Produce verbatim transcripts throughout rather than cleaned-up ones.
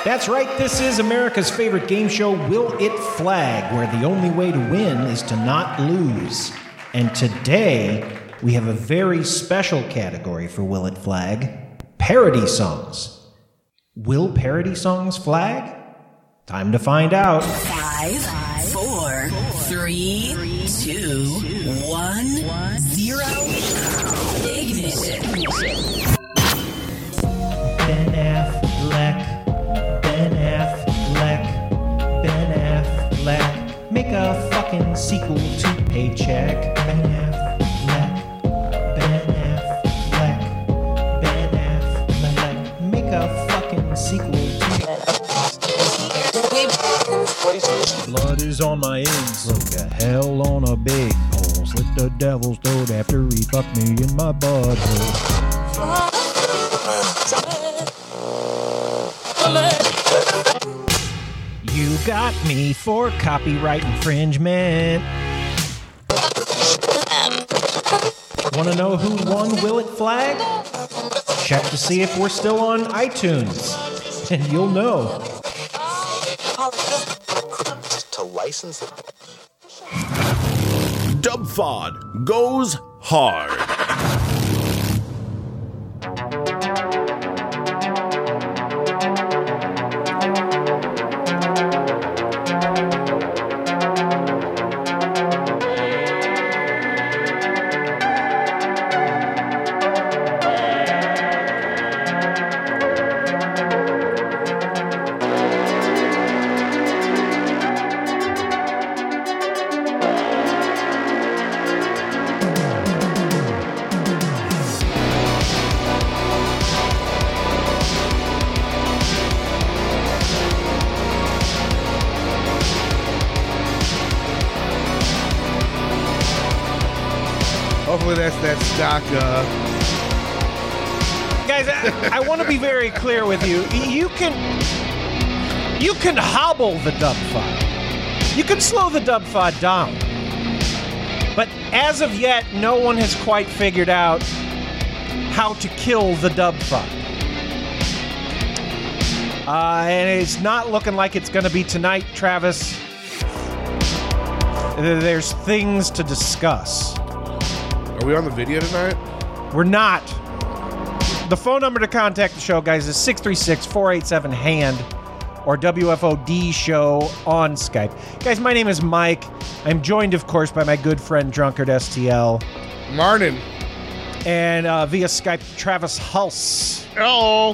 That's right, this is America's favorite game show, Will It Flag, where the only way to win is to not lose. And today, we have a very special category for Will It Flag, parody songs. Will parody songs flag? Time to find out. Five, four, three, two, one, zero. Ignition. Ben Affleck, Ben Affleck, Ben Affleck. Make a fucking sequel to Paycheck. Ben Affleck, Ben Affleck, Ben Affleck. Make a fucking sequel to Blood is on my ends, look a hell on a big pole. Slit the devil's throat after he fucked me in my butthole. You got me for copyright infringement. Want to know who won Will It Flag? Check to see if we're still on iTunes, and you'll know. To license it. Dubfod goes hard. Hopefully that's that stock. Uh... Guys, I, I want to be very clear with you. You can you can hobble the Dubfod. You can slow the Dubfod down. But as of yet, no one has quite figured out how to kill the Dubfod. Uh, and it's not looking like it's going to be tonight, Travis. There's things to discuss. Are we on the video tonight? We're not. The phone number to contact the show, guys, is six three six, four eight seven, HAND or W F O D show on Skype. Guys, my name is Mike. I'm joined, of course, by my good friend Drunkard S T L. Martin. And uh, via Skype, Travis Hulse. Hello.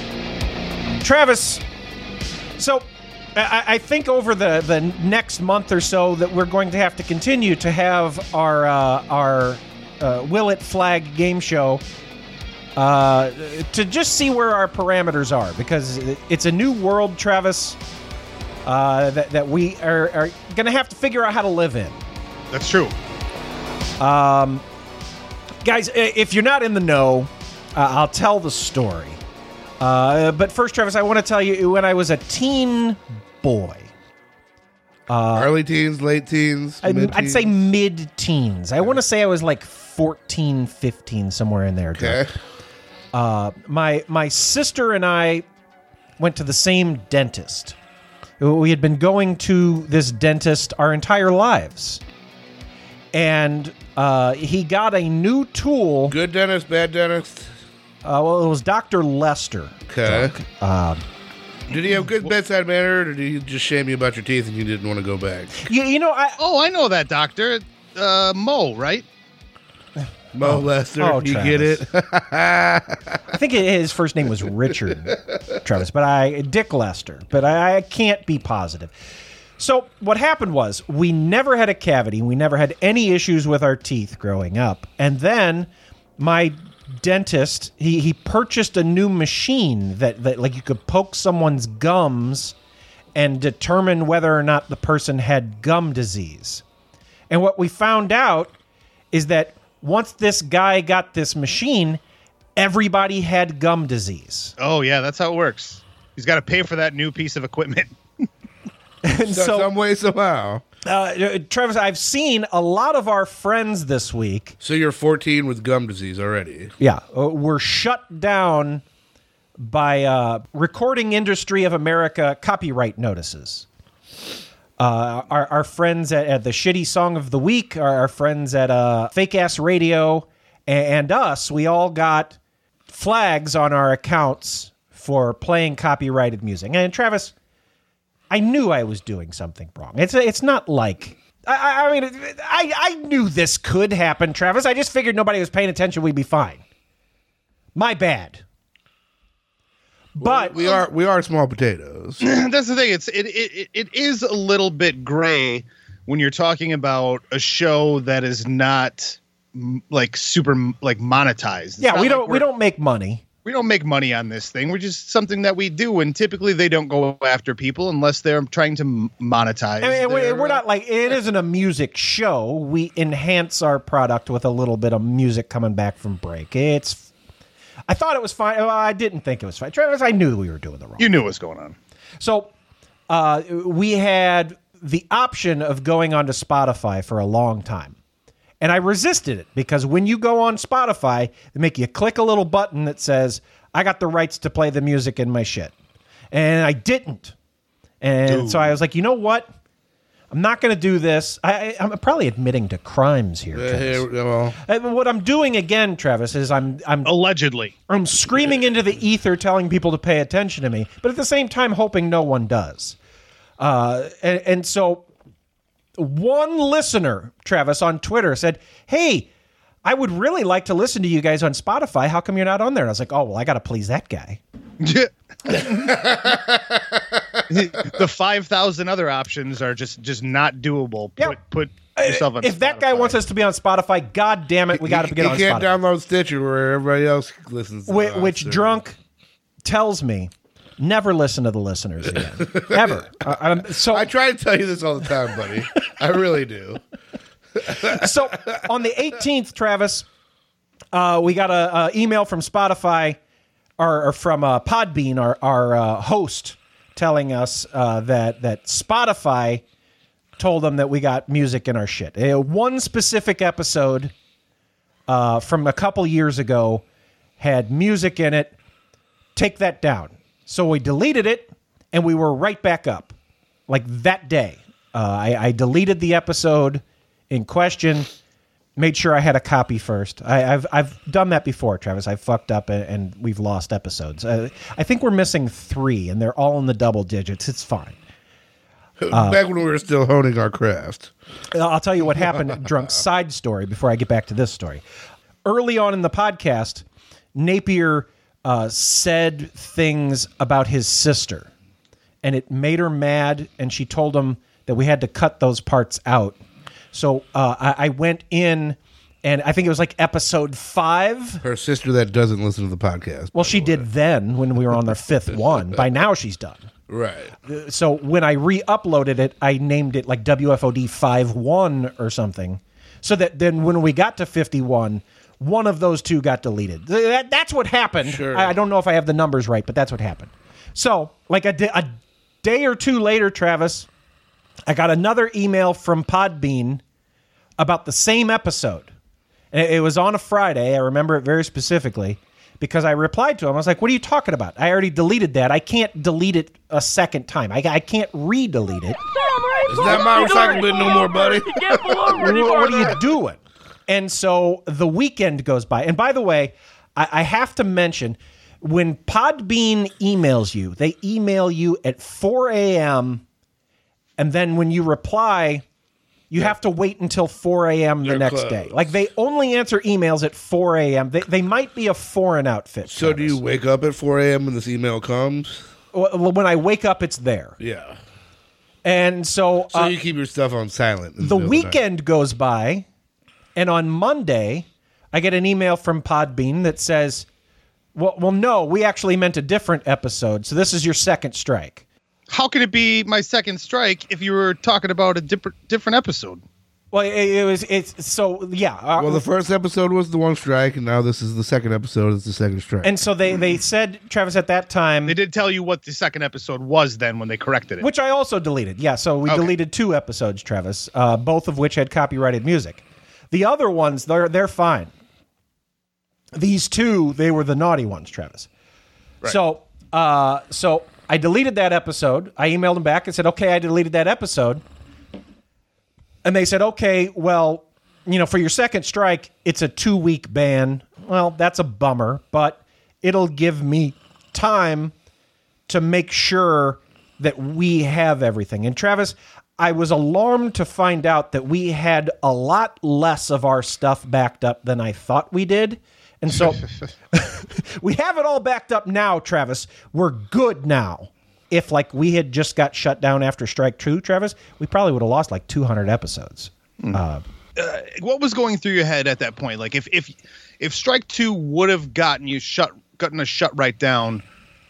Travis, so I, I think over the, the next month or so that we're going to have to continue to have our uh, our uh, Will It Flag game show uh, to just see where our parameters are, because it's a new world, Travis, uh, that, that we are, are going to have to figure out how to live in. That's true. Um, guys, if you're not in the know, uh, I'll tell the story. Uh, but first, Travis, I want to tell you, when I was a teen boy, uh, early teens, late teens, I'd, mid-teens? I'd say mid-teens. I want to say I was like fourteen, fifteen, somewhere in there. Okay. Uh, my my sister and I went to the same dentist. We had been going to this dentist our entire lives, and uh, he got a new tool. Good dentist, bad dentist. Uh, well, it was Doctor Lester. Okay. Uh, did he have good bedside manner, or did he just shame you about your teeth and you didn't want to go back? You, you know, I oh, I know that doctor, uh, Mo, right? Mo oh, Lester, oh, you Travis. get it? I think his first name was Richard, Travis, but I Dick Lester, but I, I can't be positive. So what happened was we never had a cavity, we never had any issues with our teeth growing up, and then my dentist, he he purchased a new machine that, that like you could poke someone's gums and determine whether or not the person had gum disease. And what we found out is that once this guy got this machine, everybody had gum disease. Oh yeah, that's how it works. He's got to pay for that new piece of equipment. And so, some way, somehow. Uh, Travis, I've seen a lot of our friends this week. So you're fourteen with gum disease already. Yeah, uh, were shut down by uh, Recording Industry of America copyright notices. Uh, our, our friends at, at the Shitty Song of the Week, our, our friends at uh, Fake Ass Radio, and, and us, we all got flags on our accounts for playing copyrighted music. And Travis, I knew I was doing something wrong. It's it's not like I, I mean I I knew this could happen, Travis. I just figured nobody was paying attention. We'd be fine. My bad. But we are we are small potatoes. That's the thing. It's it, it it is a little bit gray when you're talking about a show that is not m- like super m- like monetized. It's yeah, not we like don't we we're- don't make money. we don't make money on this thing. We're just something that we do, and typically they don't go after people unless they're trying to m- monetize. I mean, we- their, we're uh, not like it isn't a music show. We enhance our product with a little bit of music coming back from break. It's. I thought it was fine. Well, I didn't think it was fine. Travis, I knew we were doing the wrong. You knew what was going on. So uh, we had the option of going onto Spotify for a long time. And I resisted it because when you go on Spotify, they make you click a little button that says, I got the rights to play the music in my shit. And I didn't. And Dude. so I was like, you know what? I'm not going to do this. I, I, I'm probably admitting to crimes here. Uh, Travis. here, well, And what I'm doing again, Travis, is I'm I'm Allegedly. I'm screaming into the ether, telling people to pay attention to me, but at the same time, hoping no one does. Uh, and, and so, one listener, Travis, on Twitter said, "Hey, I would really like to listen to you guys on Spotify. How come you're not on there?" And I was like, "Oh, well, I got to please that guy." The five thousand other options are just just not doable. Yeah. Put put yourself on If that guy Spotify. wants us to be on Spotify, God damn it, we got to you, get you on can't Spotify. download Stitcher where everybody else listens. To Which, the which service. drunk tells me never listen to the listeners again, ever. Uh, um, so I try to tell you this all the time, buddy. I really do. So on the eighteenth, Travis, uh, we got a, a email from Spotify or, or from uh, Podbean, our, our uh, host, telling us uh, that that Spotify told them that we got music in our shit. Uh, one specific episode uh, from a couple years ago had music in it. Take that down. So we deleted it, and we were right back up, like that day. Uh, I, I deleted the episode in question, made sure I had a copy first. I, I've I've done that before, Travis. I've fucked up and, and we've lost episodes. Uh, I think we're missing three, and they're all in the double digits. It's fine. Back when we were still honing our craft. I'll tell you what happened. Drunk side story before I get back to this story. Early on in the podcast, Napier uh, said things about his sister, and it made her mad, and she told him that we had to cut those parts out. So uh, I, I went in, and I think it was like episode five. Her sister that doesn't listen to the podcast. Well, she did then when we were on the fifth one. By now, she's done. Right. So when I re-uploaded it, I named it like W F O D five one or something, so that then when we got to fifty-one, one of those two got deleted. Th- That, that's what happened. Sure. I, I don't know if I have the numbers right, but that's what happened. So like a, di- a day or two later, Travis, I got another email from Podbean about the same episode. And it, it was on a Friday. I remember it very specifically. Because I replied to him, I was like, "What are you talking about? I already deleted that. I can't delete it a second time. I, I can't re-delete it. It's not my recycle bin no more, buddy. What, what are you doing?" And so the weekend goes by. And by the way, I, I have to mention, when Podbean emails you, they email you at four a.m. And then when you reply, you have to wait until four a.m. the They're next closed. day. Like, they only answer emails at four a.m. They, they might be a foreign outfit. So do Travis. you wake up at four a.m. when this email comes? Well, when I wake up, it's there. Yeah. And so, So uh, you keep your stuff on silent. in the middle of night. weekend goes by, and on Monday, I get an email from Podbean that says, well, well, no, we actually meant a different episode, so this is your second strike. How could it be my second strike if you were talking about a different different episode? Well, it, it was, it's, so, yeah. Uh, Well, the first episode was the one strike, and now this is the second episode. It's the second strike. and so they, they said, Travis, at that time, They did tell you what the second episode was then when they corrected it. which I also deleted. Yeah, so we Okay. deleted two episodes, Travis, uh, both of which had copyrighted music. The other ones, they're they're fine. These two, they were the naughty ones, Travis. Right. So, uh, so I deleted that episode. I emailed them back and said, okay, I deleted that episode. And they said, okay, well, you know, for your second strike, it's a two-week ban. Well, that's a bummer, but it'll give me time to make sure that we have everything. And Travis, I was alarmed to find out that we had a lot less of our stuff backed up than I thought we did. And so we have it all backed up now, Travis. We're good now. If like we had just got shut down after strike two, Travis, we probably would have lost like two hundred episodes. Mm. Uh, uh, what was going through your head at that point? Like if if if strike two would have gotten you shut, gotten us shut right down,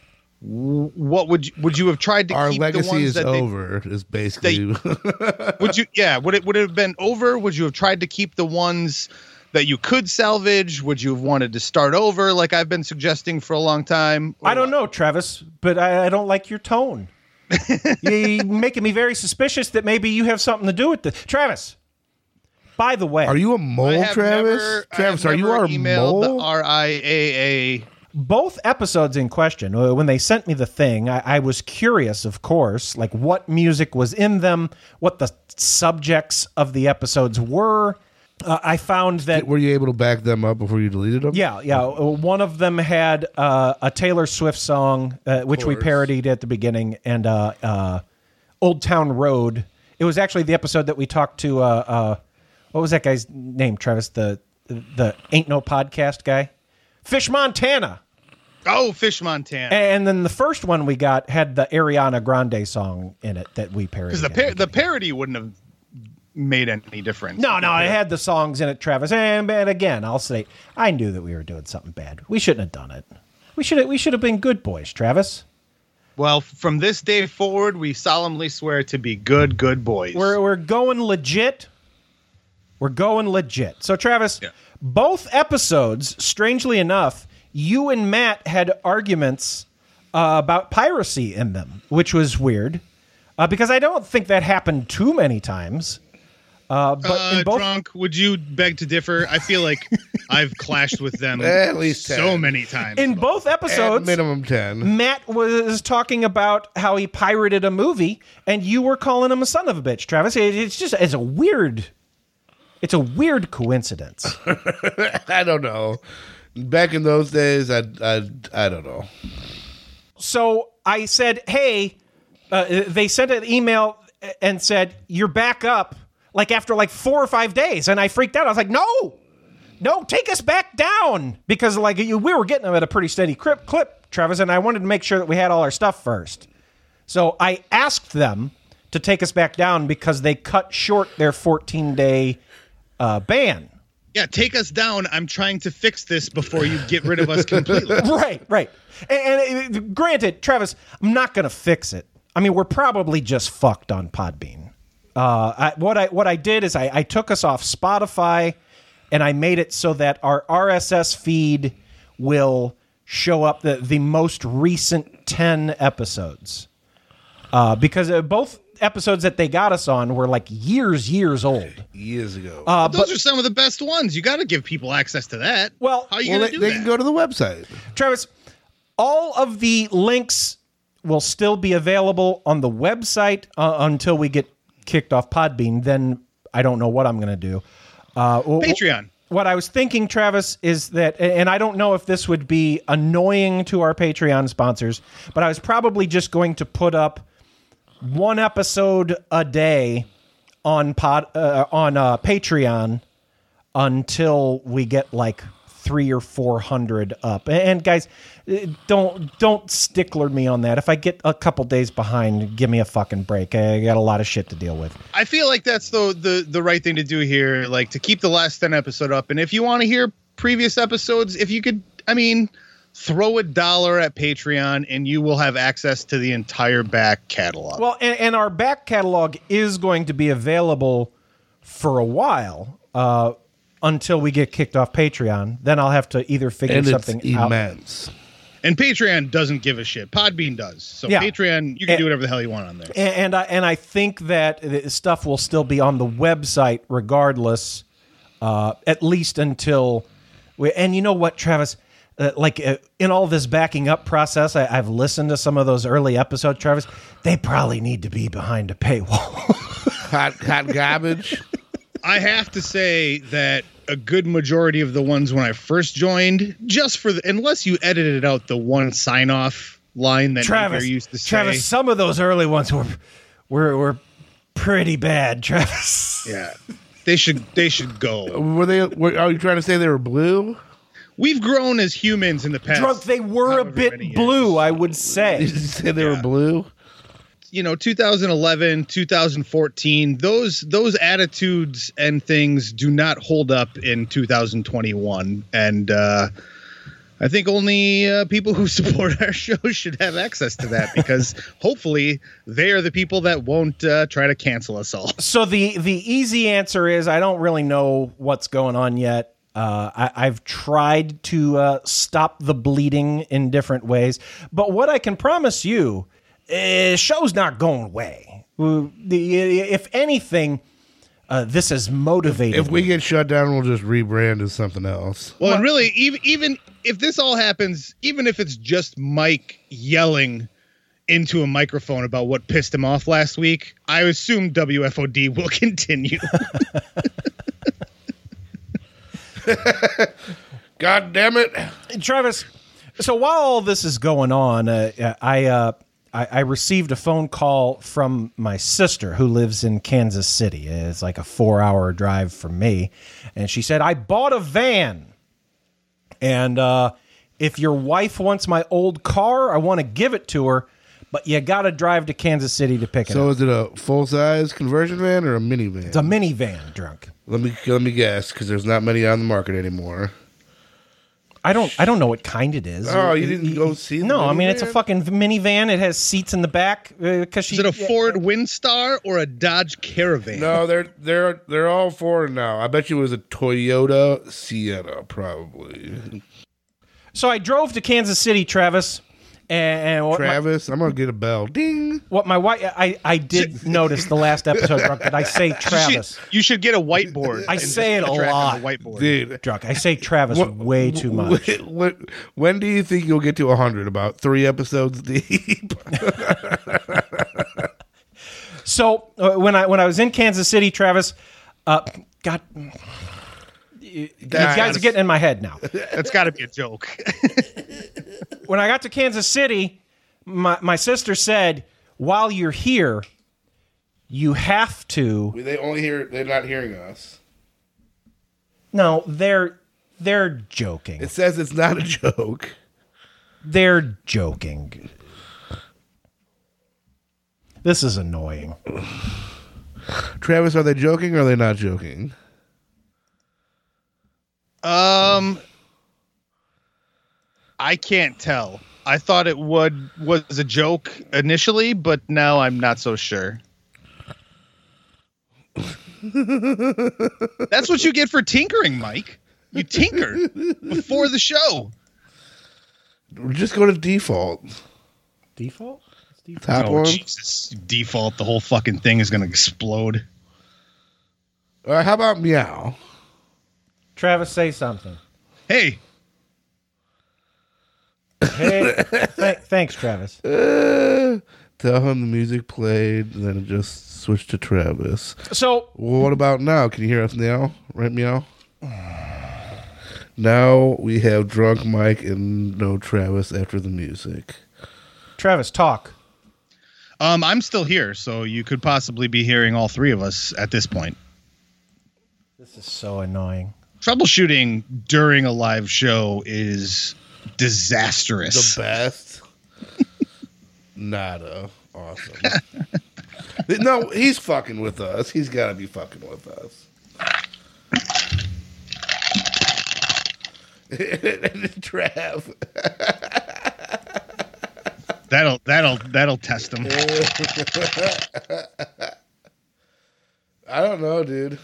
what would you, would you have tried to Our keep legacy the ones is that they, over is basically they, would you yeah would it would it have been over? Would you have tried to keep the ones that you could salvage? Would you have wanted to start over like I've been suggesting for a long time? I don't know, Travis, but I, I don't like your tone. You're making me very suspicious that maybe you have something to do with this. Travis, by the way, Are you a mole, I have Travis? never- I Travis, have are you never our emailed mole? the R I A A. both episodes in question, uh, when they sent me the thing, I, I was curious, of course, like what music was in them, what the subjects of the episodes were. Uh, I found that, Were you able to back them up before you deleted them? yeah, yeah, uh, one of them had uh, a Taylor Swift song, uh, which we course. parodied at the beginning, and uh, uh, Old Town Road. It was actually the episode that we talked to, uh, uh, what was that guy's name, Travis? The, the Ain't No Podcast guy? Fish Montana. Oh, Fish Montana. And then the first one we got had the Ariana Grande song in it that we parodied. Because the par- the parody wouldn't have made any difference. no, no, it had the songs in it, Travis. And, and again, I'll say, I knew that we were doing something bad. We shouldn't have done it. We should have, we should have been good boys, Travis. Well, from this day forward, we solemnly swear to be good, good boys. We're we're going legit. We're going legit. So, Travis, Yeah. both episodes, strangely enough, you and Matt had arguments uh, about piracy in them, which was weird uh, because I don't think that happened too many times. Uh, but uh, in both, drunk, would you beg to differ? I feel like I've clashed with them At least so ten. many times. in both At episodes, minimum ten. Matt was talking about how he pirated a movie, and you were calling him a son of a bitch, Travis. It, it's just it's a weird, it's a weird coincidence. I don't know. Back in those days, I I I don't know. So I said, hey, uh, they sent an email and said, you're back up, like after like four or five days. And I freaked out. I was like, no, no, take us back down. Because like we were getting them at a pretty steady clip, clip, Travis, and I wanted to make sure that we had all our stuff first. So I asked them to take us back down because they cut short their fourteen-day uh, ban. yeah, take us down. I'm trying to fix this before you get rid of us completely. Right, right. And, and uh, granted, Travis, I'm not going to fix it. I mean, we're probably just fucked on Podbean. Uh, I, what I what I did is I, I took us off Spotify, and I made it so that our R S S feed will show up the the most recent ten episodes. Uh, because uh, both episodes that they got us on were like years, years old. Years ago. Uh, Those but are some of the best ones. You got to give people access to that. Well- how are you well, going they, to do they that? can go to the website. Travis, all of the links will still be available on the website uh, until we get kicked off Podbean. Then I don't know what I'm going to do. Uh, w- Patreon. What I was thinking, Travis, is that, and I don't know if this would be annoying to our Patreon sponsors, but I was probably just going to put up one episode a day on pod uh, on uh, Patreon until we get like three or four hundred up. And guys, don't don't stickler me on that. If I get a couple days behind, give me a fucking break. I got a lot of shit to deal with. I feel like that's the, the the right thing to do here, like to keep the last ten episode up. And if you want to hear previous episodes, if you could, I mean, throw a dollar at Patreon and you will have access to the entire back catalog. Well, and, and our back catalog is going to be available for a while uh, until we get kicked off Patreon. Then I'll have to either figure And it's something out. immense. And Patreon doesn't give a shit. Podbean does. So Yeah. Patreon, you can And- do whatever the hell you want on there. And, and I and I think that the stuff will still be on the website regardless, uh, at least until we. And you know what, Travis? uh, like uh, in all this backing up process, I, I've listened to some of those early episodes, Travis. They probably need to be behind a paywall. Hot, hot garbage. I have to say that a good majority of the ones when I first joined, just for the, unless you edited out the one sign off line that Travis Napier used to say. Travis, some of those early ones were were were pretty bad, Travis. Yeah, they should they should go. Were they? Were, are you trying to say they were blue? We've grown as humans in the past. Drunk, they were a however bit many years. blue, I would say. Did you say they Yeah. were blue? You know, two thousand eleven, two thousand fourteen, those those attitudes and things do not hold up in two thousand twenty-one. And uh, I think only uh, people who support our show should have access to that, because hopefully they are the people that won't uh, try to cancel us all. So the the easy answer is I don't really know what's going on yet. Uh, I, I've tried to uh, stop the bleeding in different ways, but what I can promise you is show's not going away. Uh, the, if anything, uh, this has motivated If we me. get shut down, we'll just rebrand as something else. Well, and really, even even if this all happens, even if it's just Mike yelling into a microphone about what pissed him off last week, I assume W F O D will continue. God damn it! Travis, so while all this is going on, uh, I, uh, I I received a phone call from my sister who lives in Kansas City. It's like a four-hour drive from me, and she said, "I bought a van, and uh, if your wife wants my old car, I want to give it to her, but you got to drive to Kansas City to pick it So up." is it a full size conversion van or a minivan? It's a minivan, Drunk. Let me let me guess, because there's not many on the market anymore. I don't I don't know what kind it is. Oh, you didn't go see the No, I mean it's a minivan? fucking minivan. It has seats in the back because she Is it a Ford Windstar or a Dodge Caravan? No, they're they're they're all Ford now. I bet you it was a Toyota Sienna, probably. So I drove to Kansas City, Travis, and, and what, my, Travis, I'm gonna get a bell. Ding. what my wife I, I did notice the last episode, Drunk, that I say You Travis. should, you should get a whiteboard. I and say it a track on lot. the whiteboard. Dude. Drunk, I say Travis What- way too much. When, when, when do you think you'll get to one hundred? About three episodes deep? So uh, when I when I was in Kansas City, Travis, uh, God, you guys are getting in my head now. That's got to be a joke. When I got to Kansas City, my, my sister said, while you're here, you have to. They only hear. They're not hearing us. No, they're they're joking. It says it's not a joke. They're joking. This is annoying. Travis, are they joking or are they not joking? Um, I can't tell. I thought it would was a joke initially, but now I'm not so sure. That's what you get for tinkering, Mike. You tinker before the show. Just go to default. Default? Top Oh, one. Jesus. Default, the whole fucking thing is going to explode. All right, how about meow? Travis, say something. Hey, Hey, th- thanks, Travis. Uh, tell him the music played, and then it just switched to Travis. So, Well, what about now? Can you hear us now? Right, meow? Now we have drunk Mike and no Travis after the music. Travis, talk. um, I'm still here, so you could possibly be hearing all three of us at this point. This is so annoying. Troubleshooting during a live show is disastrous. The best. Nada. Awesome. No, he's fucking with us. He's got to be fucking with us. Trav. That'll that'll that'll test them. I don't know, dude.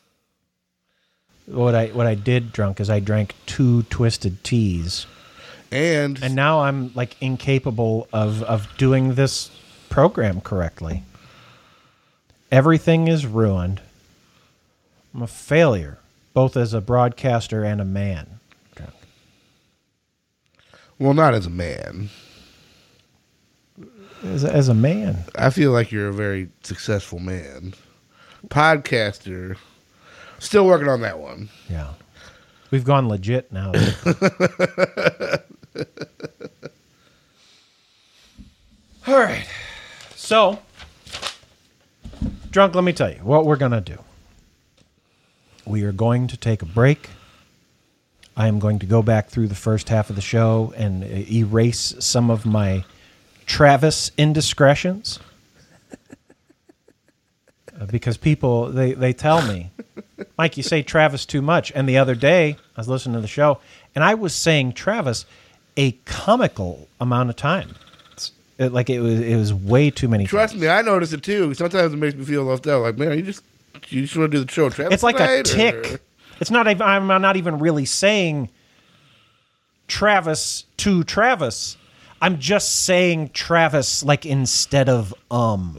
What I what I did, Drunk, is I drank two twisted teas, And, and now I'm like incapable of of doing this program correctly. Everything is ruined. I'm a failure, both as a broadcaster and a man. Drunk. Well, not as a man. As a, as a man. I feel like you're a very successful man. Podcaster. Still working on that one. Yeah. We've gone legit now. All right. So, Drunk, let me tell you what we're going to do. We are going to take a break. I am going to go back through the first half of the show and erase some of my Travis indiscretions. uh, because people, they, they tell me, Mike, you say Travis too much. And the other day, I was listening to the show, and I was saying Travis a comical amount of time. It, like it was, it was way too many. Trust times. me, I notice it too. Sometimes it makes me feel left out. Like, man, you just you just want to do the show. Travis it's like a tonight, tick. or? It's not. even- I'm not even really saying Travis to Travis. I'm just saying Travis like instead of um.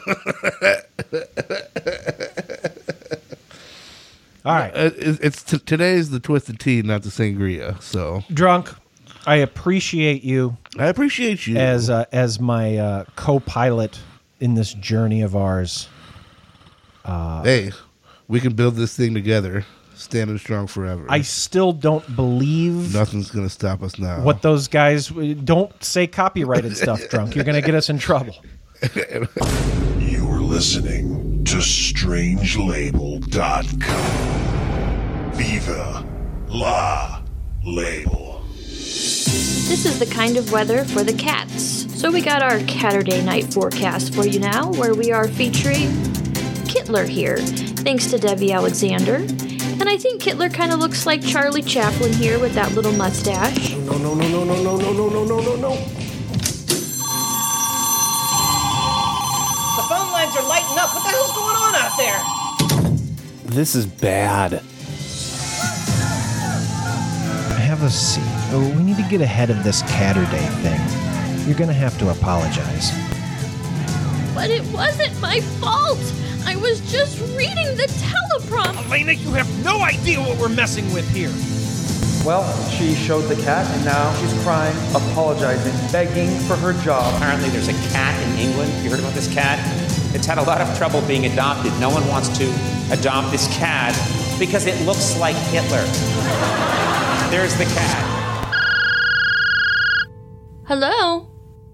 All right, Uh, it- it's t- today's the Twisted Tea, not the sangria. So Drunk. I appreciate you I appreciate you as uh, as my uh, co-pilot in this journey of ours. Hey, we can build this thing together, standing strong forever. I still don't believe Nothing's gonna stop us now. what those guys don't say copyrighted stuff. Drunk, you're going to get us in trouble. You are listening to strange label dot com. Viva la label. This is the kind of weather for the cats. So we got our Catterday night forecast for you now, where we are featuring Kittler here, thanks to Debbie Alexander. And I think Kittler kind of looks like Charlie Chaplin here with that little mustache. No, no, no, no, no, no, no, no, no, no, no, no. The phone lines are lighting up. What the hell's going on out there? This is bad. Have a seat. Oh, we need to get ahead of this Catterday thing. You're going to have to apologize. But it wasn't my fault. I was just reading the teleprompter. Elena, you have no idea what we're messing with here. Well, she showed the cat, and now she's crying, apologizing, begging for her job. Apparently there's a cat in England. You heard about this cat? It's had a lot of trouble being adopted. No one wants to adopt this cat because it looks like Hitler. There's the cat. Hello?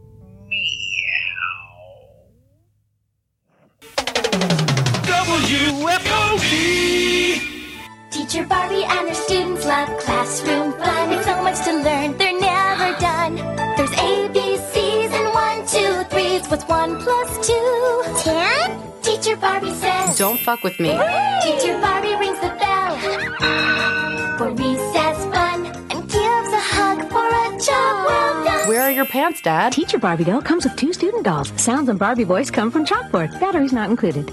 W F O D! Teacher Barbie and her students love classroom fun. It's so much to learn, they're never done. There's A, B, C's, and one, two, threes. What's one plus two? Ten? Teacher Barbie says, don't fuck with me. Teacher Barbie rings the bell for recess fun and gives a hug for a job well done. Where are your pants, Dad? Teacher Barbie doll comes with two student dolls. Sounds and Barbie voice come from chalkboard. Batteries not included.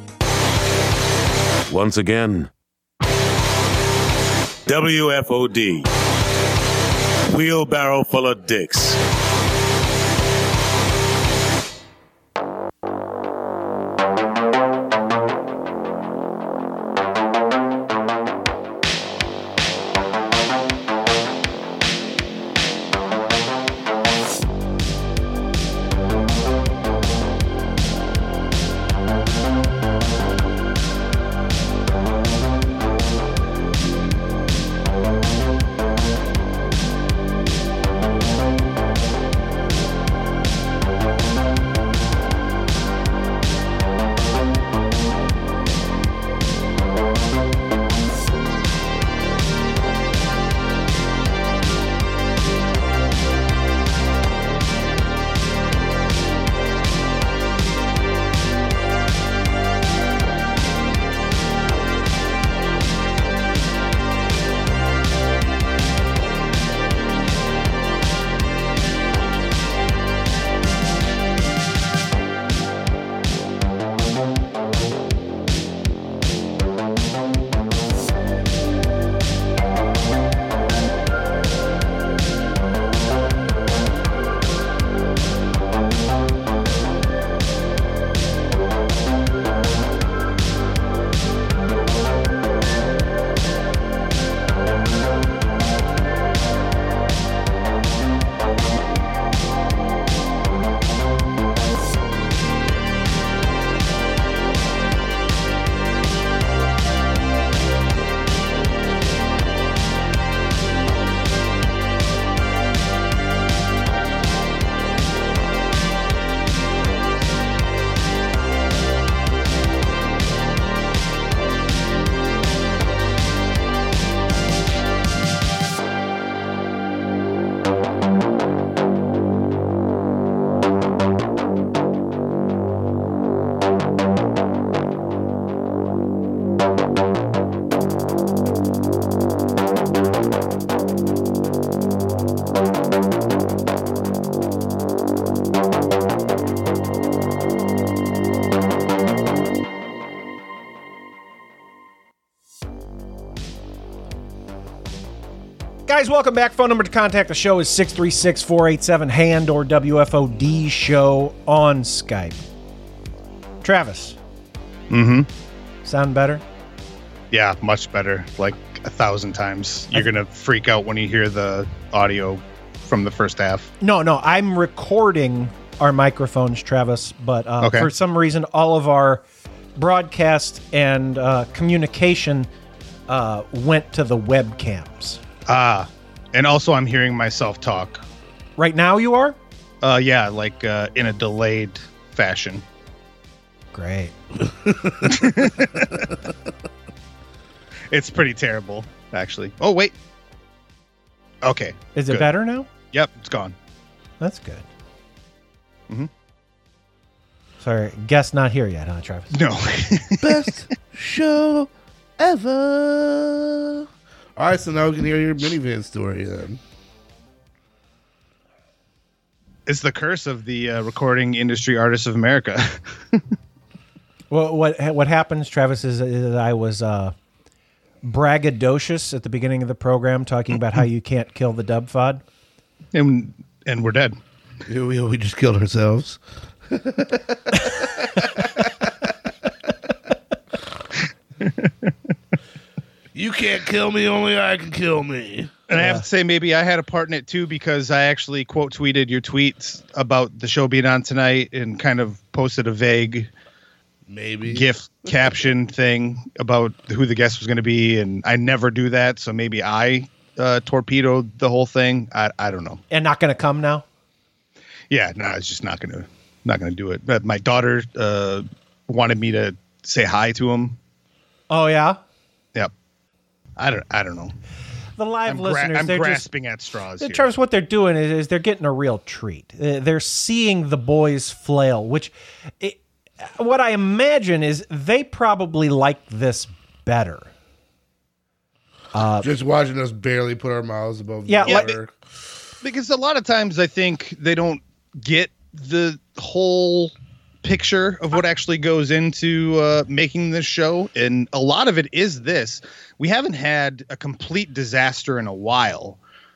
Once again, W F O D. Wheelbarrow full of dicks. Guys, welcome back. Phone number to contact the show is six three six, four eight seven, HAND or W F O D show on Skype. Travis. Mm-hmm. Sound better? Yeah, much better. Like a thousand times. You're going to freak out when you hear the audio from the first half. No, no. I'm recording our microphones, Travis, but uh, Okay. for some reason, all of our broadcast and uh, communication uh, went to the webcams. Ah, and also I'm hearing myself talk. Right now you are? Uh, yeah, like uh, in a delayed fashion. Great. It's pretty terrible, actually. Oh, wait. Okay. Is it good. better now? Yep, it's gone. That's good. Mm-hmm. Sorry, guest not here yet, huh, Travis? No. Best show ever. All right, so now we can hear your minivan story then. It's the curse of the uh, recording industry artists of America. Well, what what happens, Travis, is, is I was uh, braggadocious at the beginning of the program talking about how you can't kill the dub fod. And, and we're dead. Yeah, we, we just killed ourselves. You can't kill me, only I can kill me. And I have to say, maybe I had a part in it too, because I actually quote tweeted your tweets about the show being on tonight and kind of posted a vague maybe GIF caption thing about who the guest was going to be. And I never do that. So maybe I uh, torpedoed the whole thing. I, I don't know. And not going to come now? Yeah, no, it's just not going to not going to do it. But my daughter uh, wanted me to say hi to him. Oh, yeah? Yep. I don't I don't know. The live I'm gra- listeners, I'm they're grasping just, at straws here. Travis, what they're doing is, is they're getting a real treat. Uh, They're seeing the boys flail, which it, what I imagine is they probably like this better. Uh, Just watching us barely put our mouths above Yeah, the like- water. Because a lot of times I think they don't get the whole picture of what actually goes into uh, making this show. And a lot of it is this. We haven't had a complete disaster in a while.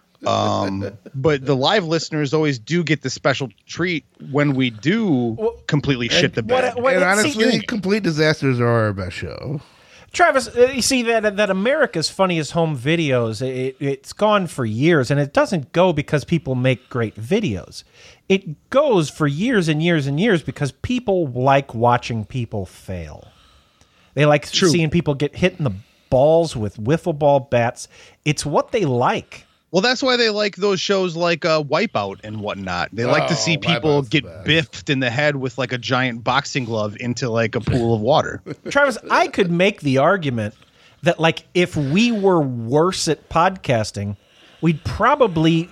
Um, but the live listeners always do get the special treat when we do completely shit the bed. what- and see- honestly, complete disasters are our best show. Travis, uh, you see that that America's Funniest Home Videos, it, it's gone for years, and it doesn't go because people make great videos. It goes for years and years and years because people like watching people fail. They like True. seeing people get hit in the balls with wiffle ball bats. It's what they like. Well, that's why they like those shows like uh, Wipeout and whatnot. They like to Oh, see people Wipeout's get the best. biffed in the head with like a giant boxing glove into like a pool of water. Travis, I could make the argument that, like, if we were worse at podcasting, we'd probably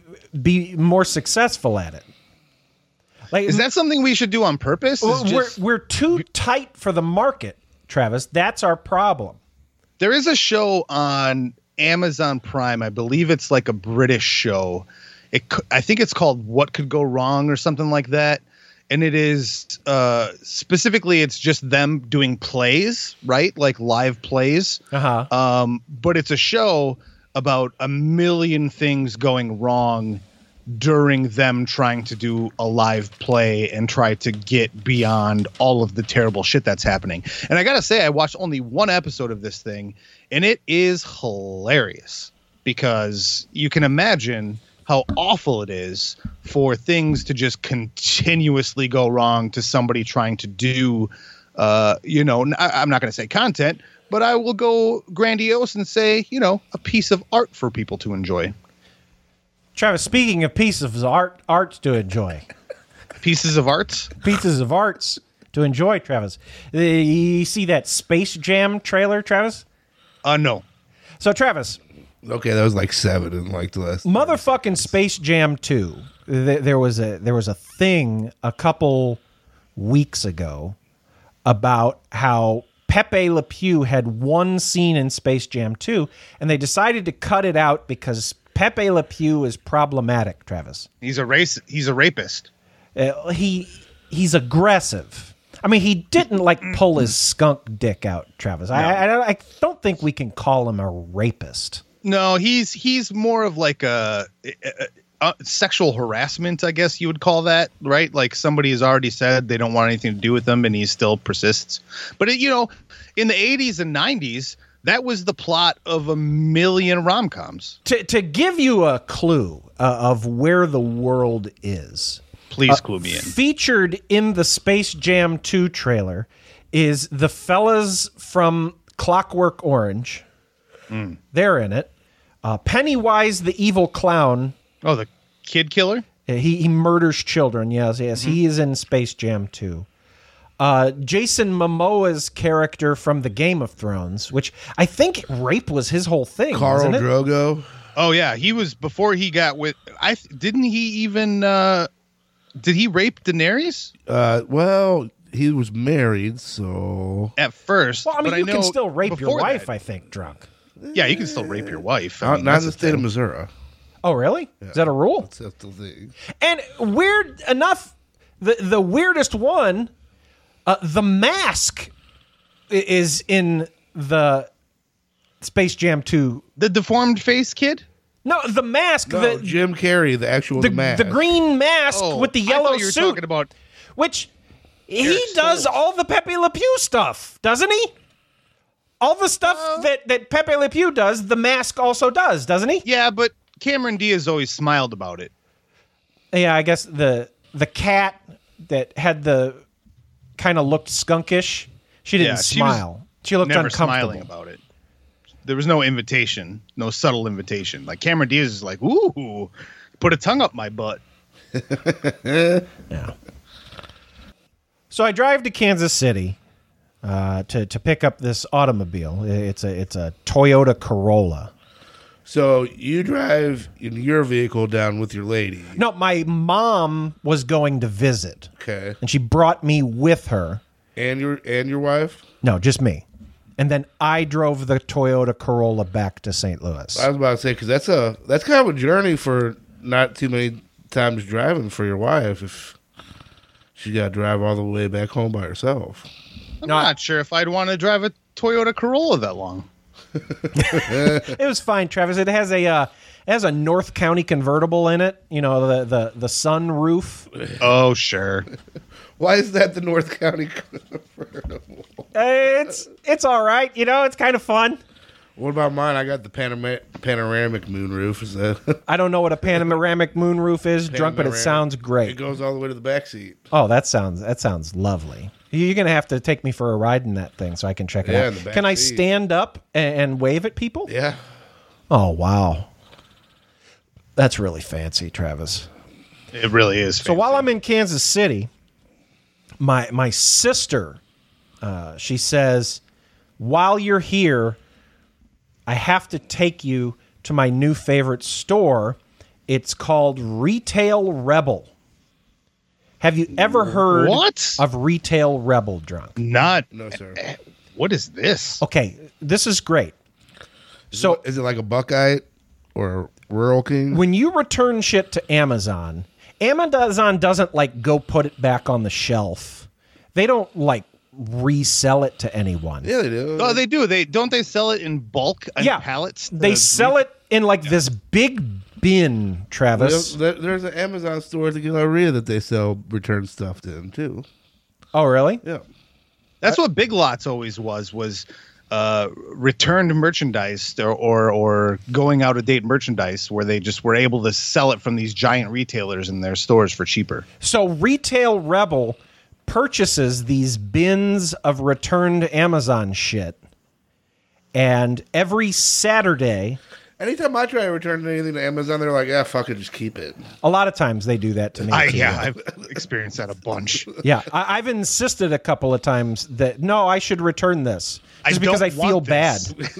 be more successful at it. Like, Is that something we should do on purpose? Is Well, just- we're, we're too tight for the market, Travis. That's our problem. There is a show on Amazon Prime. I believe it's like a British show. It, c- I think it's called What Could Go Wrong or something like that. And it is uh, specifically, it's just them doing plays, right? Like live plays. Uh-huh. Um, but it's a show about a million things going wrong during them trying to do a live play and try to get beyond all of the terrible shit that's happening. And I gotta say, I watched only one episode of this thing, and it is hilarious because you can imagine how awful it is for things to just continuously go wrong to somebody trying to do, uh, you know, I, I'm not going to say content, but I will go grandiose and say, you know, a piece of art for people to enjoy. Travis, speaking of pieces of art, art to enjoy. Pieces of arts? Pieces of arts to enjoy, Travis. Uh, You see that Space Jam trailer, Travis? Uh, no. So, Travis. Okay, that was like seven in like the last. Motherfucking Space Jam two. Th- There was a there was a thing a couple weeks ago about how Pepe Le Pew had one scene in Space Jam two, and they decided to cut it out because Pepe Le Pew is problematic, Travis. He's a race. He's a rapist. Uh, he he's aggressive. I mean, he didn't like pull his skunk dick out, Travis. I, I, I don't- I don't think we can call him a rapist. No, he's he's more of like a, a, a sexual harassment, I guess you would call that, right? Like somebody has already said they don't want anything to do with them, and he still persists. But it, you know, in the eighties and nineties, that was the plot of a million rom-coms. To to give you a clue uh, of where the world is, please uh, clue me in. Featured in the Space Jam two trailer is the fellas from Clockwork Orange. Mm. They're in it. Uh, Pennywise the evil clown. Oh, the kid killer? He he murders children. Yes, yes. Mm-hmm. He is in Space Jam two. Uh, Jason Momoa's character from the Game of Thrones, which I think rape was his whole thing. Khal wasn't it? Drogo. Oh yeah, he was before he got with. I didn't he even uh, did he rape Daenerys? Uh, well, he was married, so at first. Well, I mean, but you I can know still rape your wife. that. I think drunk. Yeah, you can still rape your wife. I not, mean, not in that's the a state of thing. Missouri. Oh, really? Yeah. Is that a rule? That's, that's the thing. And weird enough, the the weirdest one, uh, the mask i- is in the Space Jam two. The deformed face kid? No, the mask. No, the Jim Carrey, the actual the, the mask. the green mask Oh, with the I yellow thought you were suit, talking about which he Eric does Stoltz. all the Pepe Le Pew stuff, doesn't he? All the stuff Uh, that, that Pepe Le Pew does, the mask also does, doesn't he? Yeah, but Cameron Diaz always smiled about it. Yeah, I guess the the cat that had the kind of looked skunkish. She didn't Yeah, she was smile. She, looked Never uncomfortable. smiling about it. There was no invitation, no subtle invitation. Like Cameron Diaz is like, ooh, put a tongue up my butt. Yeah. So I drive to Kansas City uh, to to pick up this automobile. It's a it's a Toyota Corolla. So you drive in your vehicle down with your lady. No, my mom was going to visit. Okay. And she brought me with her. And your and your wife? No, just me. And then I drove the Toyota Corolla back to Saint Louis. I was about to say, because that's a that's kind of a journey for not too many times driving for your wife if she got to drive all the way back home by herself. I'm not sure if I'd want to drive a Toyota Corolla that long. It was fine, Travis. It has a uh, it has a North County convertible in it. You know, the the the sun roof. Oh, sure. Why is that the North County convertible? It's it's all right. You know, it's kind of fun. What about mine? I got the panama- panoramic moonroof. Is that I don't know what a panoramic moonroof is, drunk, but it Panoramic. sounds It great. goes all the way to the back seat. Oh, that sounds that sounds lovely. You're gonna have to take me for a ride in that thing so I can check it Yeah, out. in the back Can I seat. stand up and, and wave at people? Yeah. Oh wow, that's really fancy, Travis. It really is. So while I'm in Kansas City, my my sister, uh, she says, while you're here, I have to take you to my new favorite store. It's called Retail Rebel. Have you ever heard What? of Retail Rebel, drunk? Not. No, sir. What is this? Okay, this is great. So Is it like a Buckeye or a Rural King? when you return shit to Amazon, Amazon doesn't like go put it back on the shelf. They don't like resell it to anyone. Yeah, they do. Oh, they do. They don't they sell it in bulk and Yeah. pallets? to- They sell it in like this big bin, Travis. There- There's an Amazon store at the Galleria that they sell return stuff in too. Oh, really? Yeah. That's what Big Lots always was was uh, returned merchandise or, or or going out of date merchandise where they just were able to sell it from these giant retailers in their stores for cheaper. So Retail Rebel purchases these bins of returned Amazon shit, and every Saturday, Anytime I try to return anything to Amazon, they're like, "Yeah, fuck it, just keep it." a lot of times they do that to me. I, too. yeah, I've experienced that a bunch. Yeah, I, I've insisted a couple of times that no, I should return this I just because I don't feel want bad,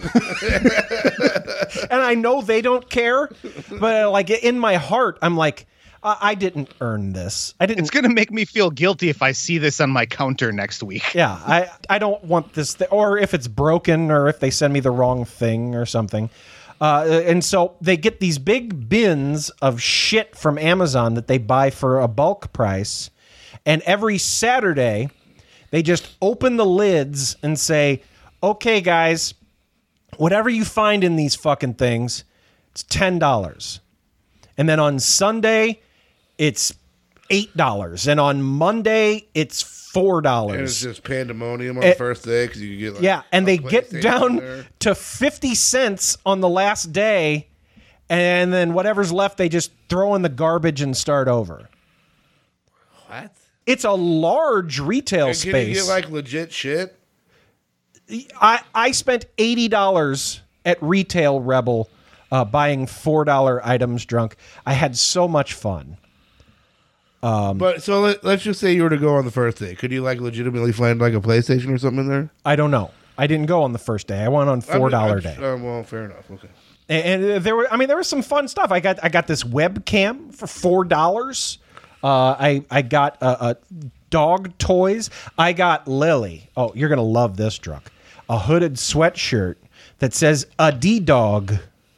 this. and I know they don't care, but like in my heart, I'm like, I, I didn't earn this. I didn't. It's gonna make me feel guilty if I see this on my counter next week. Yeah, I I don't want this, th- or if it's broken, or if they send me the wrong thing or something. Uh, and so they get these big bins of shit from Amazon that they buy for a bulk price, and every Saturday they just open the lids and say, "Okay, guys, whatever you find in these fucking things, it's ten dollars. And then on Sunday, it's eight dollars. And on Monday, it's four dollars. And it's just pandemonium on It- the first day because you get like yeah, and a they get PlayStation down there. to fifty cents on the last day, and then whatever's left, they just throw in the garbage and start over. What? It's a large retail And can space. you get like legit shit? I, I spent eighty dollars at Retail Rebel uh, buying four dollar items drunk. I had so much fun. Um, But so let, let's just say you were to go on the first day. Could you like legitimately find like a PlayStation or something in there? I don't know. I didn't go on the first day. I went on four dollar I'm- day. I'm- uh, well, fair enough. Okay. And, and there were, I mean, there was some fun stuff. I got, I got this webcam for four dollars. Uh, I, I got uh, uh, dog toys. I got Lily. Oh, you're gonna love this, drunk. A hooded sweatshirt that says "A D Dog."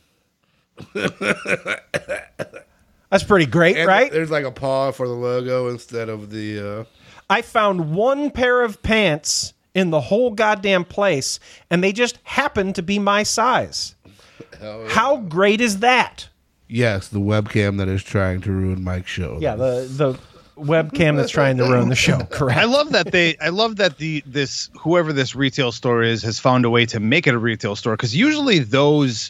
That's pretty great, And right? There's like a paw for the logo instead of the. Uh... I found one pair of pants in the whole goddamn place, and they just happened to be my size. Hell yeah. How great is that? Yes, the webcam that is trying to ruin Mike's show. Yeah, the the webcam that's trying to ruin the show. Correct. I love that they. I love that the this whoever this retail store is has found a way to make it a retail store, because usually those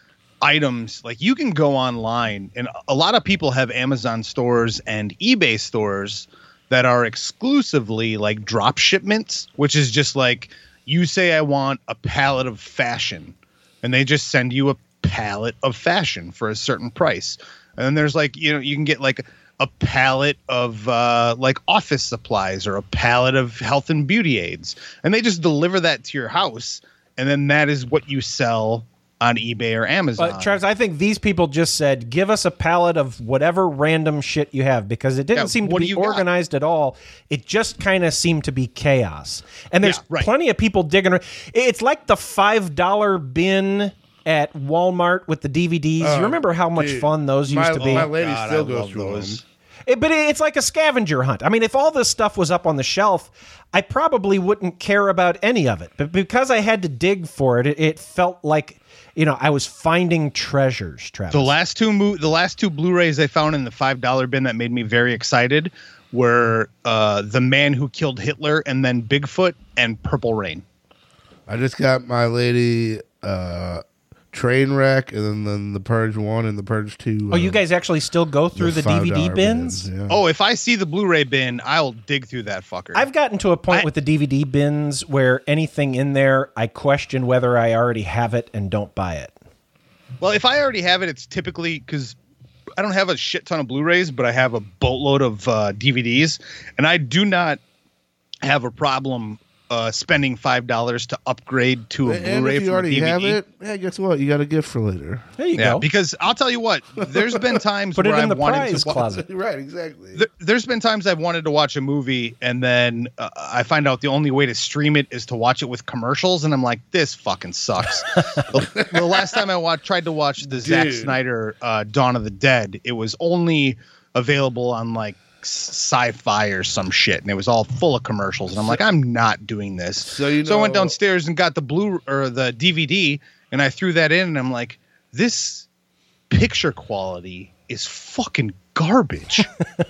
items, like, you can go online, and a lot of people have Amazon stores and eBay stores that are exclusively like drop shipments, which is just like, you say I want a pallet of fashion, and they just send you a pallet of fashion for a certain price. And then there's like, you know, you can get like a pallet of uh, like office supplies or a pallet of health and beauty aids, and they just deliver that to your house, and then that is what you sell on eBay or Amazon. But Travis, I think these people just said, give us a pallet of whatever random shit you have, because it didn't Yeah, seem to what do be you got? organized at all. It just kind of seemed to be chaos. And there's Yeah, right. plenty of people digging around. It's like the five dollar bin at Walmart with the D V Ds. Oh, you remember how much dude, fun those used my, to be? My lady God, still I goes love through those. them. It- but it's like a scavenger hunt. I mean, if all this stuff was up on the shelf, I probably wouldn't care about any of it. But because I had to dig for it, it, it felt like, you know, I was finding treasures, Travis. The last two mo- the last two Blu-rays I found in the five dollar bin that made me very excited were uh, The Man Who Killed Hitler, and then Bigfoot and Purple Rain. I just got my lady uh, Trainwreck, and then, then the Purge one and the Purge two. Oh, you guys actually still go through the, D V D $5 bins? yeah. Oh, if I see the Blu-ray bin, I'll dig through that fucker. I've gotten to a point I- with the D V D bins where anything in there, I question whether I already have it and don't buy it. Well, if I already have it, it's typically because I don't have a shit ton of Blu-rays, but I have a boatload of uh, D V Ds, and I do not have a problem uh, spending five dollars to upgrade to a And Blu-ray if you from a already D V D. have it, yeah, guess what? You got a gift for later. There you Yeah, go. because I'll tell you what, there's been times Put it where in I've the wanted prize to wa- closet. Right, exactly. There, there's been times I've wanted to watch a movie, and then uh, I find out the only way to stream it is to watch it with commercials, and I'm like, this fucking sucks. the, the last time I watched, tried to watch the Zack Dude. Snyder uh, Dawn of the Dead, it was only available on like sci-fi or some shit, and it was all full of commercials, and I'm like, I'm not doing this. So you so I went know- downstairs and got the blue or the D V D, and I threw that in, and I'm like, this picture quality is fucking garbage.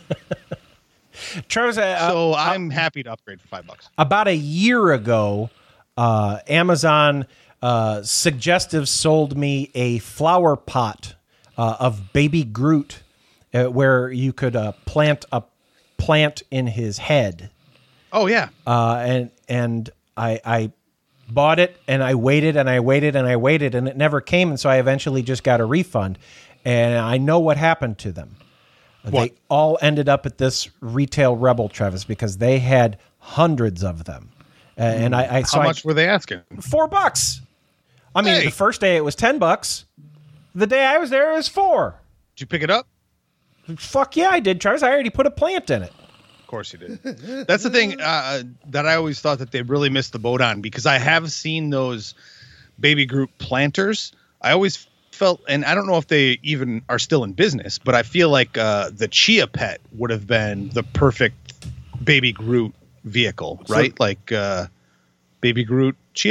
Travis, uh, So I'm happy to upgrade for five bucks. about a year ago, uh, Amazon uh, suggestive sold me a flower pot uh, of Baby Groot, uh, where you could uh, plant a plant in his head. Oh yeah, Uh, and and I, I bought it, and I waited and I waited and I waited, and it never came. And so I eventually just got a refund. And I know what happened to them. What? They all ended up at this Retail Rebel, Travis, because they had hundreds of them. Uh, and I, I so how I- much were they asking? four bucks. I mean, Hey. the first day it was ten bucks. The day I was there, it was four. Did you pick it up? Fuck yeah, I did, Travis. I already put a plant in it. Of course you did. That's the thing uh, that I always thought that they really missed the boat on, because I have seen those Baby Groot planters. I always felt, and I don't know if they even are still in business, but I feel like uh, the Chia Pet would have been the perfect Baby Groot vehicle, right? like uh, Baby Groot Chia Pet.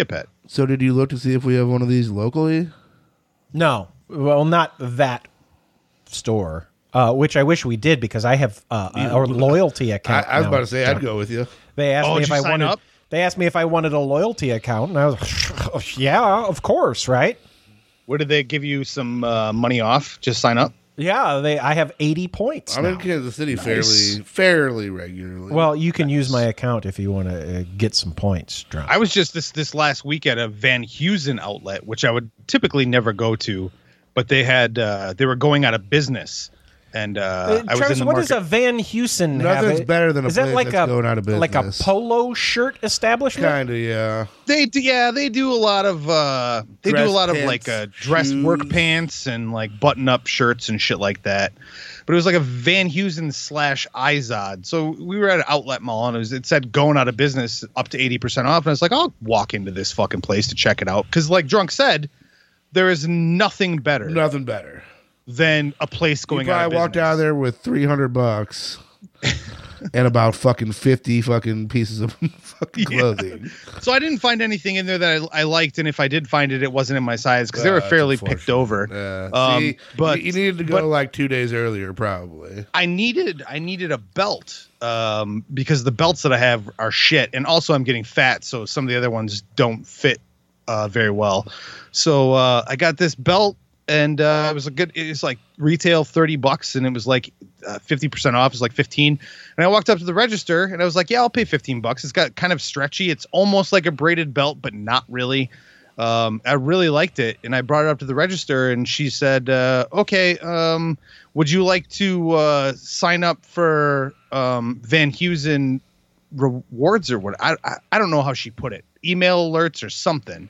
So did you look to see if we have one of these locally? No, well, not that store, uh, which I wish we did because I have uh, a loyalty account. I, I was now. about to say I'd go with you. They asked Oh, me did if you I sign wanted. up? They asked me if I wanted a loyalty account, and I was, like, yeah, of course, right? What did they give you some uh, money off? Just sign up. Yeah, they. I have eighty points. I'm now. in Kansas City Nice. fairly fairly regularly. Well, you can use my account if you want to uh, get some points, Drunk. I was just this this last week at a Van Heusen outlet, which I would typically never go to, but they had uh, they were going out of business, and uh, Uh, I was Travis, in the what market. does a Van Heusen have? Nothing's better than a Is that place like that's a going out of like a business. polo shirt establishment? Kind of, yeah. They do, yeah, they do a lot of uh, they Dress do a lot of pants, like uh, dress shoes. work pants and like button up shirts and shit like that. But it was like a Van Heusen slash Izod. So we were at an outlet mall and it, was, it said going out of business up to eighty percent off. And I was like, I'll walk into this fucking place to check it out. Because like Drunk said, there is nothing better Nothing better. than a place going you out of probably business. walked out of there with three hundred bucks and about fucking fifty fucking pieces of fucking clothing. So I didn't find anything in there that I, I liked, and if I did find it, it wasn't in my size because they Uh, were that's fairly picked over. Yeah. Um, See, but you, you needed to go but like two days earlier, probably. I needed I needed a belt um, because the belts that I have are shit, and also I'm getting fat, so some of the other ones don't fit uh, very well. So uh, I got this belt. And uh, it was a good. It was like retail thirty bucks, and it was like uh, fifty percent off. It was like fifteen. And I walked up to the register, and I was like, "Yeah, I'll pay fifteen bucks." It's got kind of stretchy. It's almost like a braided belt, but not really. Um, I really liked it, and I brought it up to the register, and she said, uh, "Okay, um, would you like to uh, sign up for um, Van Heusen rewards or what?" I, I I don't know how she put it. Email alerts or something.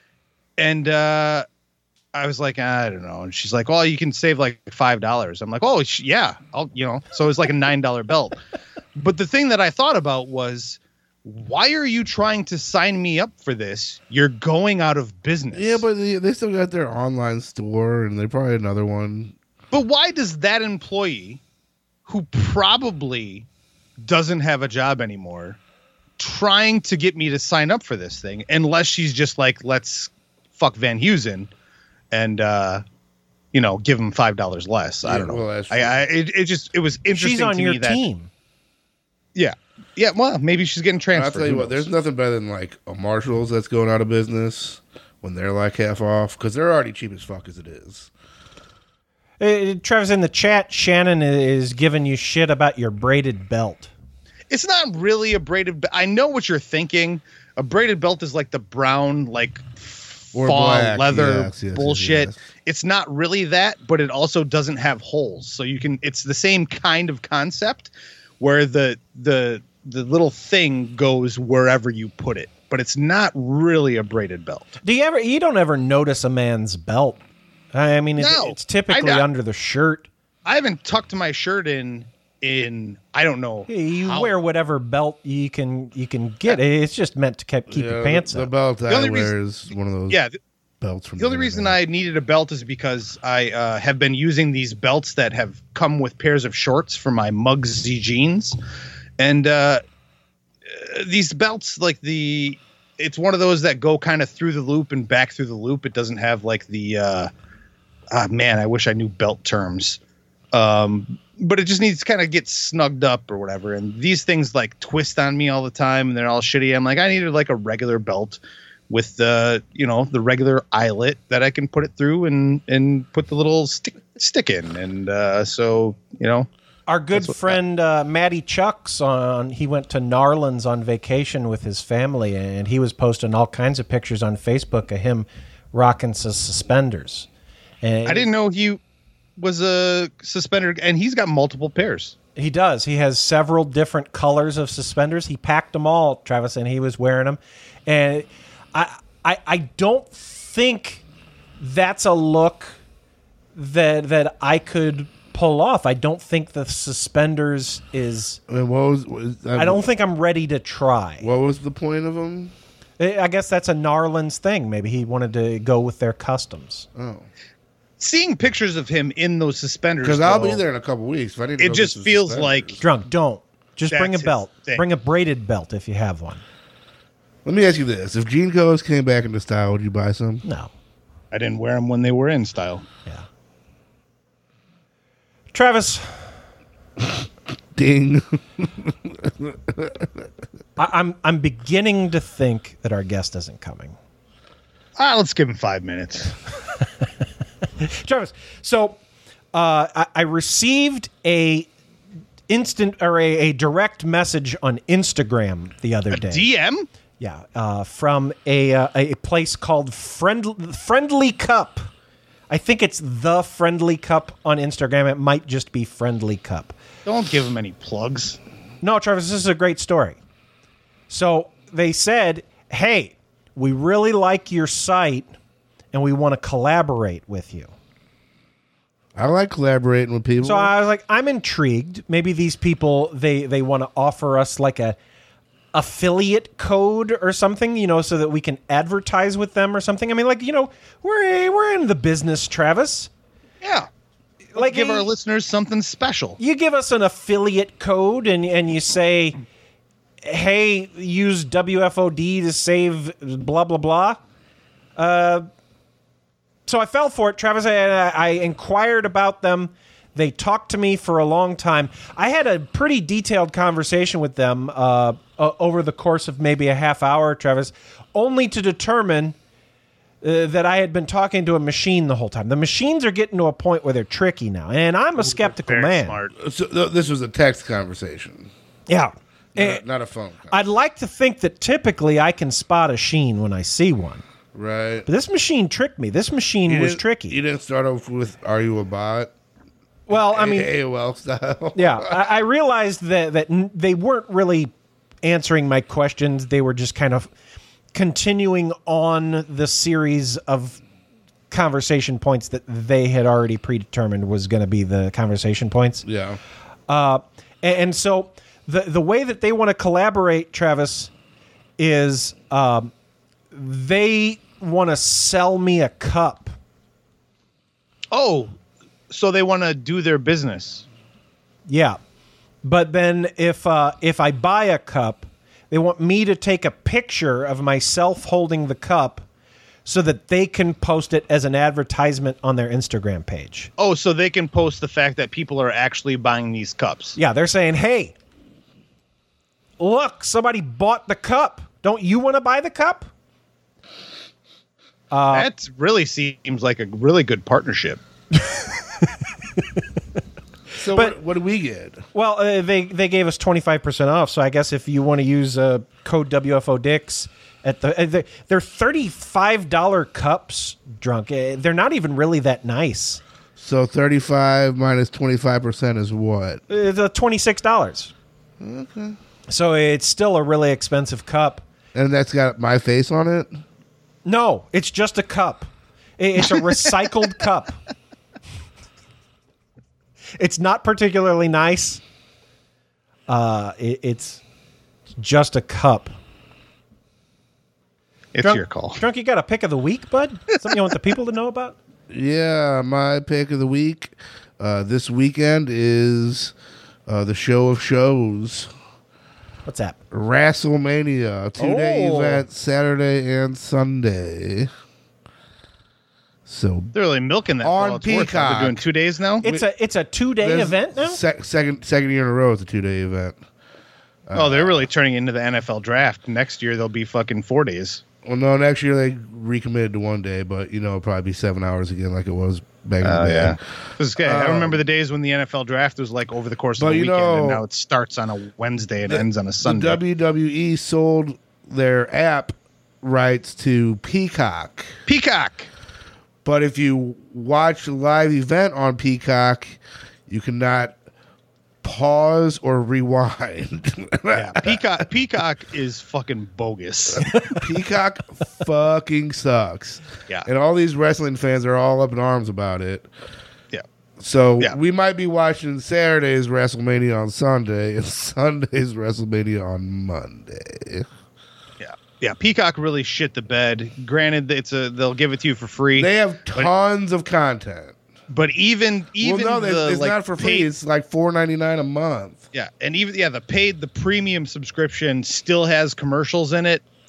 And uh, I was like, I don't know. And she's like, well, you can save like five dollars. I'm like, oh, sh- yeah. I'll, you know, so it was like a nine dollar belt. But the thing that I thought about was, why are you trying to sign me up for this? You're going out of business. Yeah, but they, they still got their online store, and they probably had another one. But why does that employee, who probably doesn't have a job anymore, trying to get me to sign up for this thing, unless she's just like, let's fuck Van Heusen and uh you know, give him five dollars less. I Yeah, don't know. well, that's I, I it, it just it was interesting. She's on to your me that, team. Yeah, yeah. Well, maybe she's getting I'll transferred. tell you Who what, knows? there's nothing better than like a Marshalls that's going out of business when they're like half off, because they're already cheap as fuck as it is. Uh, Travis, in the chat, Shannon is giving you shit about your braided belt. It's not really a braided. Be- I know what you're thinking. A braided belt is like the brown, like Or fall black, leather yes, yes, bullshit. yes, yes. It's not really that, but it also doesn't have holes, so you can. It's the same kind of concept where the the the little thing goes wherever you put it, but it's not really a braided belt. Do you ever? You don't ever notice a man's belt. I mean, it's, No, it's typically I- I- under the shirt. I haven't tucked my shirt in in I don't know. You how- wear whatever belt you can you can get. It's just meant to keep, keep Yeah, your pants the, the up. belt The I only wear reason- is one of those Yeah, the, belts from the only the reason internet. I needed a belt is because I uh, have been using these belts that have come with pairs of shorts for my Mugsy jeans, and uh, uh, these belts, like the, it's one of those that go kind of through the loop and back through the loop. It doesn't have like the, uh, ah man, I wish I knew belt terms, um, but it just needs to kind of get snugged up or whatever. And these things like twist on me all the time, and they're all shitty. I'm like, I needed like a regular belt with the, you know, the regular eyelet that I can put it through and and put the little stick stick in, and uh, so you know. Our good That's what- friend uh, Matty Chucks on he went to Narlands on vacation with his family, and he was posting all kinds of pictures on Facebook of him rocking s- suspenders. And I didn't know he was a suspender, and he's got multiple pairs. He does. He has several different colors of suspenders. He packed them all, Travis, and he was wearing them. And I, I, I don't think that's a look that that I could pull off. I don't think the suspenders is. I mean, what was, was I don't think I'm ready to try. What was the point of them? I guess that's a Narlands thing. Maybe he wanted to go with their customs. Oh, Seeing pictures of him in those suspenders, because I'll be though, there in a couple weeks. If I need to It go just get some feels suspenders. like Drunk, don't. Just That's bring a his belt. thing. Bring a braided belt if you have one. Let me ask you this: if Jean Co's came back into style, would you buy some? No. I didn't wear them when they were in style. Yeah. Travis. Ding. I, I'm I'm beginning to think that our guest isn't coming. Ah, let's give him five minutes. Travis. So uh, I, I received a instant or a, a direct message on Instagram the other day. D M? Yeah, uh, from a uh, a place called Friend, Friendly Cup. I think it's the Friendly Cup on Instagram. It might just be Friendly Cup. Don't give him any plugs. No, Travis, this is a great story. So they said, hey, we really like your site and we want to collaborate with you. I like collaborating with people. So I was like, I'm intrigued. Maybe these people, they, they want to offer us like a affiliate code or something, you know, so that we can advertise with them or something. I mean, like, you know, we're we're in the business, Travis. Yeah. Like, give a, our listeners something special. You give us an affiliate code and and you say, hey, use W F O D to save blah, blah, blah. Uh, so I fell for it, Travis. I, I inquired about them. They talked to me for a long time. I had a pretty detailed conversation with them uh, uh, over the course of maybe a half hour, Travis, only to determine uh, that I had been talking to a machine the whole time. The machines are getting to a point where they're tricky now, and I'm a skeptical man. Smart. So th- this was a text conversation. Yeah. Not, Uh, not a phone call. I'd like to think that typically I can spot a sheen when I see one. Right. But this machine tricked me. This machine You was didn't- tricky. You didn't start off with "Are you a bot?" Well, I mean, A O L style. yeah, I, I realized that that n- they weren't really answering my questions. They were just kind of continuing on the series of conversation points that they had already predetermined was going to be the conversation points. Yeah. Uh, and, and so the the way that they want to collaborate, Travis, is um, they want to sell me a cup. Oh, so they want to do their business. Yeah. But then if uh, if I buy a cup, they want me to take a picture of myself holding the cup so that they can post it as an advertisement on their Instagram page. Oh, so they can post the fact that people are actually buying these cups. Yeah, they're saying, hey, look, somebody bought the cup. Don't you want to buy the cup? Uh, that really seems like a really good partnership. So But- what, what do we get? Well, uh, they they gave us twenty-five percent off, so I guess if you want to use uh, code W F O Dix at the uh, they're, they're thirty-five dollars cups, drunk. Uh, they're not even really that nice. So thirty-five minus twenty-five percent is what? It's uh, twenty-six dollars. Okay. So it's still a really expensive cup. And that's got my face on it? No, it's just a cup. It- It's a recycled cup. It's not particularly nice. Uh, it, it's just a cup. It's Drunk- your call. Drunk, you got a pick of the week, bud? Something you want the people to know about? Yeah, my pick of the week uh, this weekend is uh, the show of shows. What's that? WrestleMania, two-day Oh. event, Saturday and Sunday. So They're really milking that. On for all it's worth. Peacock. They're doing two days now. It's a it's a two day there's event now. sec- second second year in a row, it's a two-day event. oh, they're really turning into the N F L draft. Next year they'll be fucking four days. Well, no, next year they recommitted to one day, but you know, it'll probably be seven hours again, like it was back in Oh the day. yeah. 'Cause, yeah, I Um, remember the days when the N F L draft was like over the course of But the you weekend, know, and now it starts on a Wednesday and the- ends on a The Sunday. W W E sold their app rights to Peacock. Peacock. But if you watch the live event on Peacock, you cannot pause or rewind. Yeah, Peacock. Peacock is fucking bogus. Peacock fucking sucks. Yeah. And all these wrestling fans are all up in arms about it. Yeah. So Yeah. we might be watching Saturday's WrestleMania on Sunday and Sunday's WrestleMania on Monday. Yeah, yeah. Peacock really shit the bed. Granted, it's a they'll give it to you for free. They have tons of content. But even even well, no, the it's like, not for free. paid- It's like four ninety-nine a month. Yeah, and even yeah, the paid the premium subscription still has commercials in it,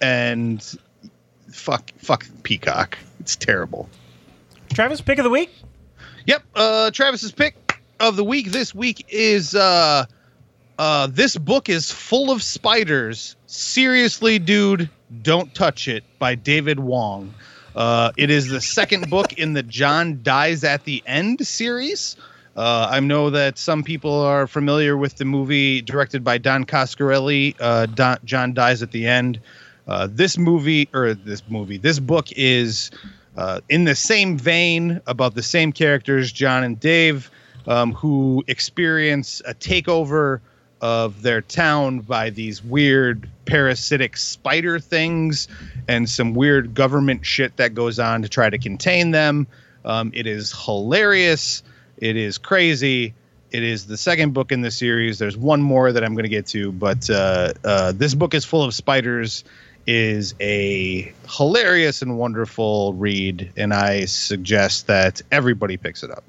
and fuck, fuck Peacock. It's terrible. Travis, pick of the week? Yep. Uh, Travis's pick of the week this week is uh, uh, This Book is Full of Spiders. Seriously, dude, don't touch it, by David Wong. Uh, it is the second book in the John Dies at the End series. Uh, I know that some people are familiar with the movie directed by Don Coscarelli, uh, Don, John Dies at the End. Uh, this movie, or this movie, this book is uh, in the same vein, about the same characters, John and Dave, um, who experience a takeover of their town by these weird parasitic spider things and some weird government shit that goes on to try to contain them. Um, it is hilarious. It is crazy. It is the second book in the series. There's one more that I'm going to get to, but uh, uh, This Book is Full of Spiders is a hilarious and wonderful read, and I suggest that everybody picks it up.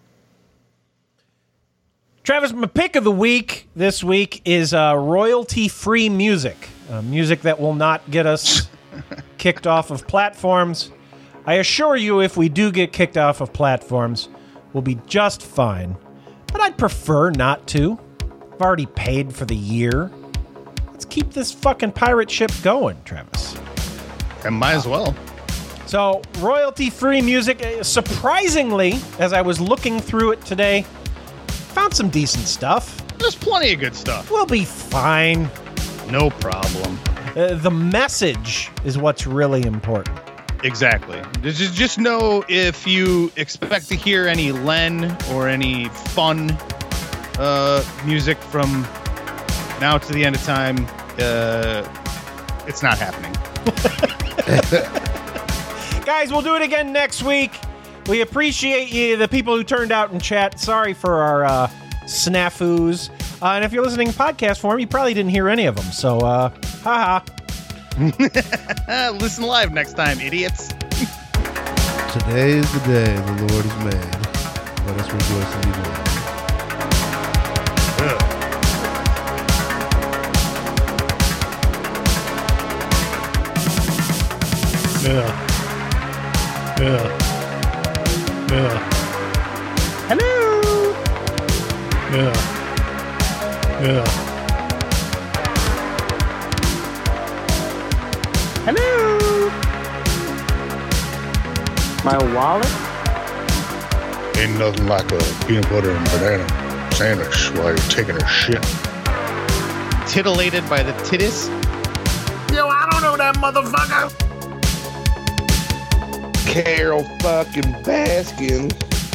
Travis, my pick of the week this week is uh, royalty-free music, uh, music that will not get us kicked off of platforms. I assure you, if we do get kicked off of platforms, we'll be just fine. But I'd prefer not to. I've already paid for the year. Let's keep this fucking pirate ship going, Travis. And might as well. So, royalty-free music, surprisingly, as I was looking through it today, found some decent stuff. There's plenty of good stuff. We'll be fine. No problem. Uh, the message is what's really important. Exactly. Just, just know if you expect to hear any Len or any fun uh, music from now to the end of time, uh, it's not happening. Guys, we'll do it again next week. We appreciate you, the people who turned out in chat. Sorry for our uh, snafus. Uh, and if you're listening in podcast form, you probably didn't hear any of them. So, uh, haha. Listen live next time, idiots. Today is the day the Lord has made. Let us rejoice and be glad. Yeah. Yeah. Yeah. Hello. Yeah. Yeah. Hello. My wallet? Ain't nothing like a peanut butter and banana sandwich while you're taking a shit. Titillated by the titties? Yo, I don't know that motherfucker. Carol fucking Baskin.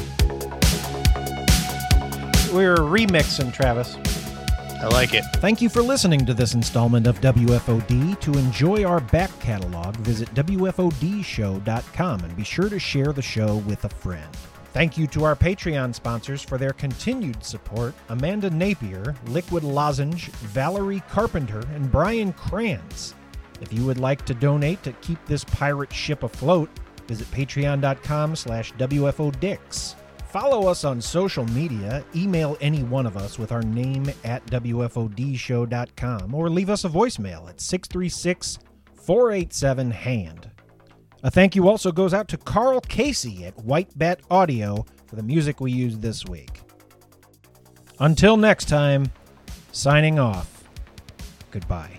We're remixing, Travis. I like it. Thank you for listening to this installment of W F O D. To enjoy our back catalog, visit W F O D show dot com and be sure to share the show with a friend. Thank you to our Patreon sponsors for their continued support: Amanda Napier, Liquid Lozenge, Valerie Carpenter, and Brian Kranz. If you would like to donate to keep this pirate ship afloat, visit patreon dot com slash W F O Dix. Follow us on social media, email any one of us with our name at W F O D show dot com, or leave us a voicemail at six three six, four eight seven, HAND. A thank you also goes out to Carl Casey at White Bat Audio for the music we used this week. Until next time, signing off. Goodbye.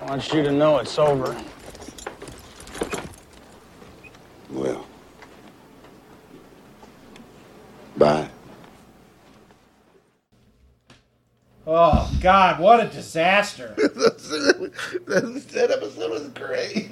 want you to know it's over. Well. Bye. Oh, God, what a disaster. that, that episode was great.